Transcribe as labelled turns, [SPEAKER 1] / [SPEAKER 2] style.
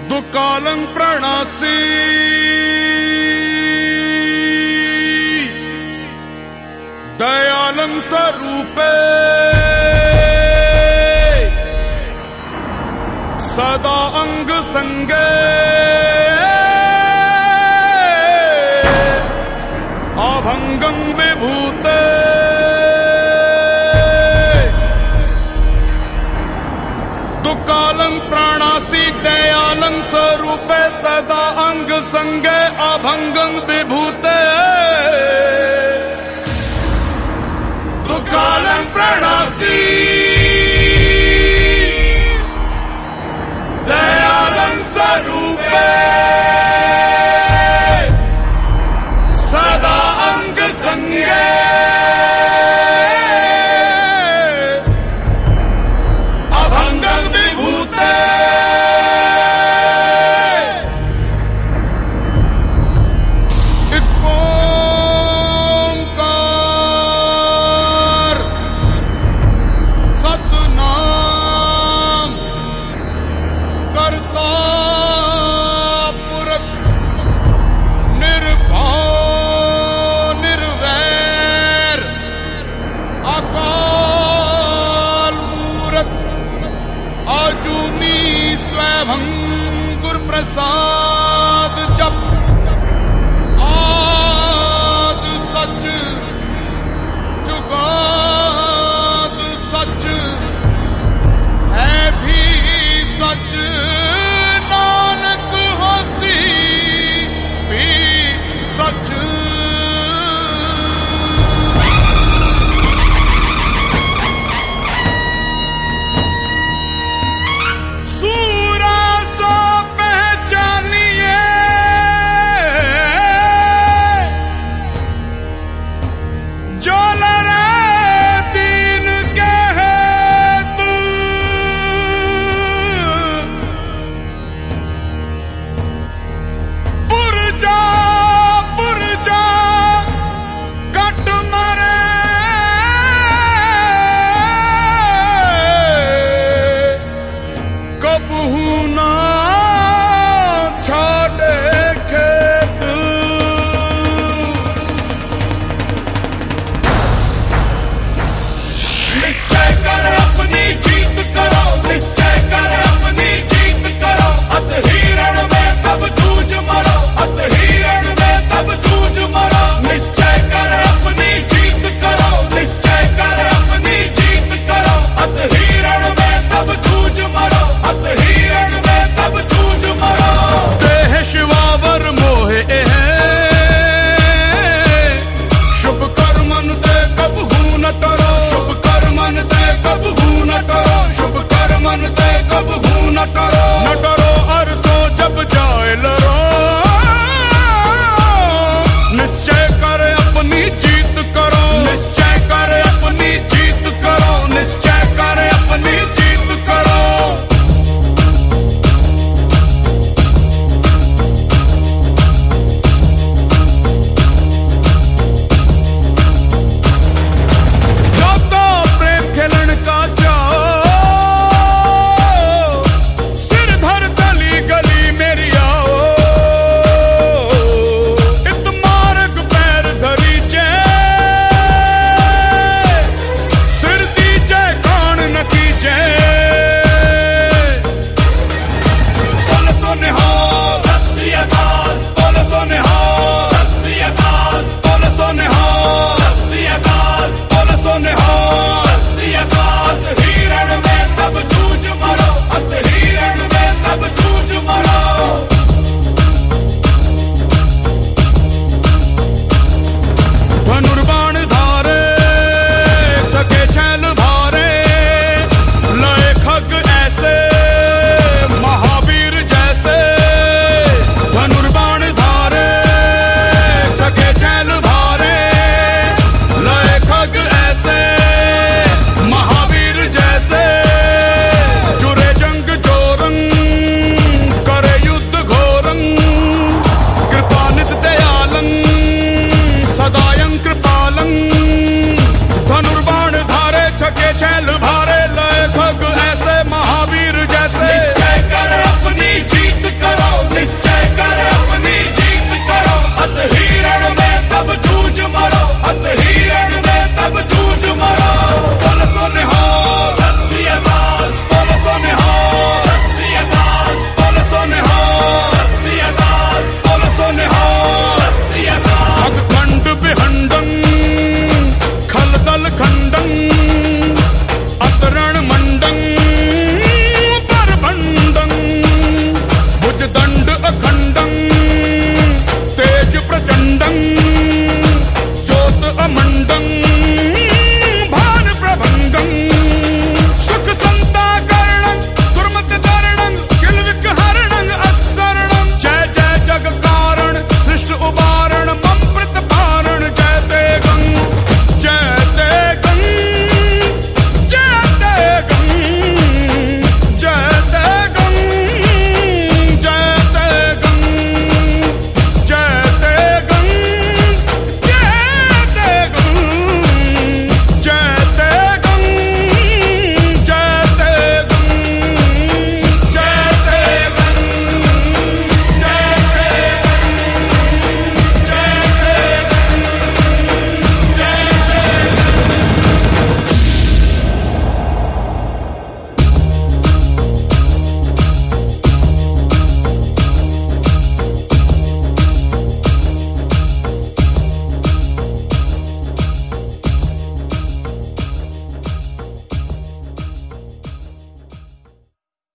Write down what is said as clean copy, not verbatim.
[SPEAKER 1] दुकालं प्रणासी दयालं स्वरूपे सदा अंग संगे अभंगं विभूते दुकालं प्राणासी दयालं स्वरूपे सदा अंग संगे अभंगं विभूते दुकालं प्राणासी दयालं स्वरूपे सदा अंग संगे अभंगं विभूते ओंकार सतनाम करता पुरख निर्भय निर्वैर अकाल मूरत आजूनी स्वयं गुर प्रसाद जप आद सच जुगाद सच है भी सच नानक होसी भी सच सूरा सो पहचानिए जो लड़े दीन के हेतु पुरजा कट मरे कबहू ना छोड़े खेत निश्चय कर अपनी जीत करो निश्चय कर अपनी जीत करो अत हिरण में तब जूझ मरो अत हिरण में तब जूझ मरो निश्चय कर अपनी जीत करो निश्चय कर अपनी जीत करो अत हिरण में तब जूझ मरो अत हिरण में तब जूझ मरो देह शिवावर मोहे है शुभ कर्मन दे कबहू न टरो शुभ कर्मन दे कबहू न टरो शुभ कर्मन दे कबहू न टरो